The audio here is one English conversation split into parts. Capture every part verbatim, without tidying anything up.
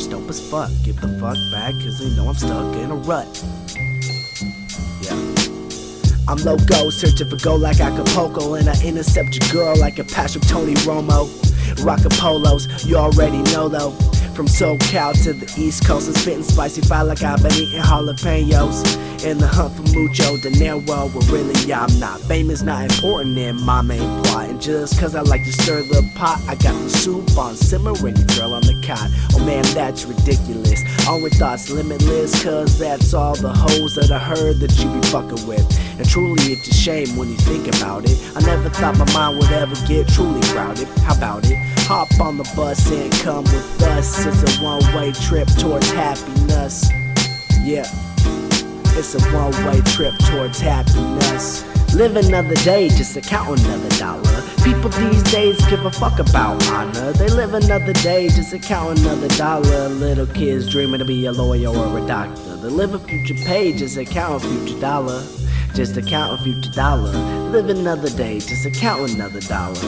bitch dope as fuck. Give the fuck back, cause they know I'm stuck in a rut. Yeah. I'm loco, searching for gold like Acapulco, and I intercept your girl like a Patrick Tony Romo. Rockin' polos, you already know though. From SoCal to the East Coast, I'm spitting spicy fire like I've been eating jalapenos. In the hunt for mucho dinero, well really I'm not famous, not important in my main plot. And just cause I like to stir the pot, I got the soup on simmering, your girl on the cot. Oh man, that's ridiculous. On with thoughts limitless, cause that's all the hoes that I heard that you be fucking with. And truly it's a shame when you think about it. I never thought my mind would ever get truly crowded. How about it? Hop on the bus and come with us. It's a one-way trip towards happiness. Yeah, it's a one-way trip towards happiness. Live another day just to count another dollar. People these days give a fuck about honor. They live another day just to count another dollar. Little kids dreaming to be a lawyer or a doctor. They live a future page just to count a future dollar. Just to count a future dollar. Live another day just to count another dollar.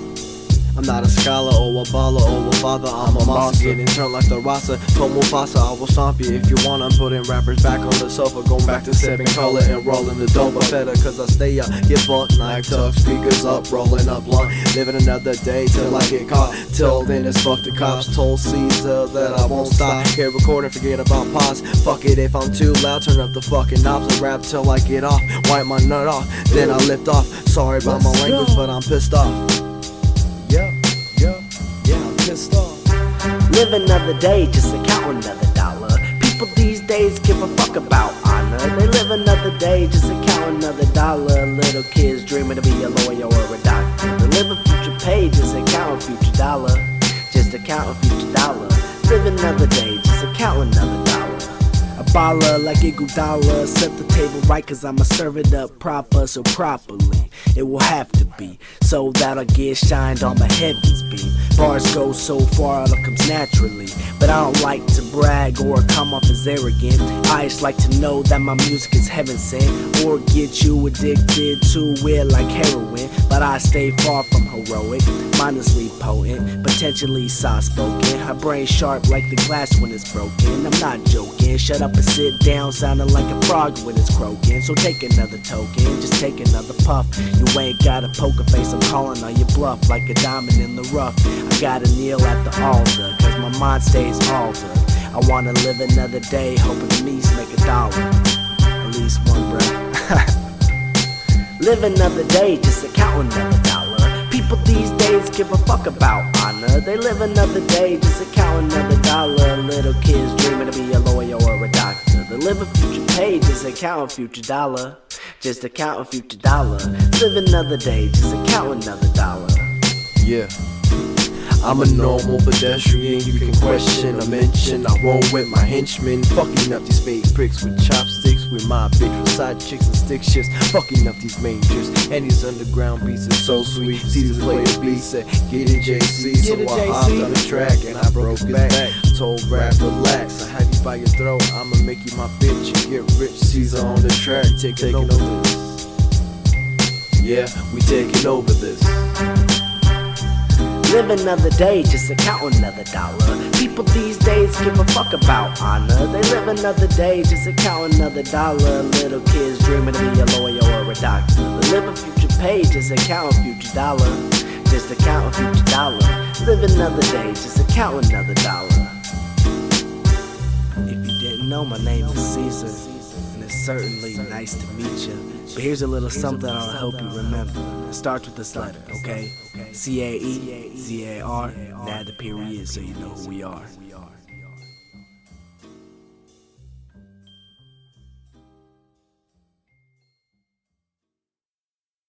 I'm not a scholar or a baller or a father, I'm a monster. Getting turned like the Rasa, told Mufasa, I will stomp you if you want. I'm putting rappers back on the sofa, going back to seven color and rolling the dope. I better cause I stay up, get buck, knife tuck, speakers up, rolling up blunt. Living another day till I get caught. Till then it's fuck the cops, told Caesar that I won't stop. Here recording, forget about pause. Fuck it if I'm too loud, turn up the fucking knobs and rap till I get off. Wipe my nut off, then I lift off. Sorry about my language, but I'm pissed off. Yeah, yeah, yeah, I'm pissed off. Live another day just to count another dollar. People these days give a fuck about honor. They live another day just to count another dollar. Little kids dreaming to be a lawyer or a doctor. They live a future page just to count a future dollar. Just to count a future dollar. Live another day just to count another dollar. A baller like Iguodala, set the table right cause I'ma serve it up proper. So properly, it will have to be, so that I get shined on my heaven's beam. Bars go so far it comes naturally, but I don't like to brag or come off as arrogant. I just like to know that my music is heaven sent, or get you addicted to it like heroin. But I stay far from heroic, mindlessly potent, potentially soft-spoken. Her brain sharp like the glass when it's broken. I'm not joking, shut up and sit down, sounding like a frog when it's croaking. So take another token, just take another puff. You ain't got a poker face, I'm calling on your bluff like a diamond in the rough. I gotta kneel at the altar, cause my mind stays altered. I wanna live another day, hoping to me make a dollar. At least one, bruh. Live another day just to count another dollar. People these days give a fuck about honor. They live another day just to count another dollar. Little kids dreaming to be a lawyer or a doctor. They live a future page just to count a future dollar. Just to count a future dollar. Live another day just to count another dollar. Yeah, I'm a normal pedestrian, you can question or mention. I roll with my henchmen, fucking up these fake pricks with chopsticks. With my bitch with side chicks and stick shifts, fucking up these majors. And these underground beats are so sweet. Caesar played the beat, said get it J C. So I hopped on the track and I broke his back. Told rap relax, I have you by your throat, I'ma make you my bitch and get rich. Caesar on the track, taking over this. Yeah, we taking over this. Live another day just to count another dollar. People these days give a fuck about honor. They live another day just to count another dollar. Little kids dreaming to be a lawyer or a doctor. They live a future page just to count a future dollar. Just to count a future dollar. Live another day just to count another dollar. If you didn't know, my name is Caesar, and it's certainly nice to meet you. But here's a little something I hope you remember. It starts with this letter, okay? C A E Z A R, and add the period so you know who we are.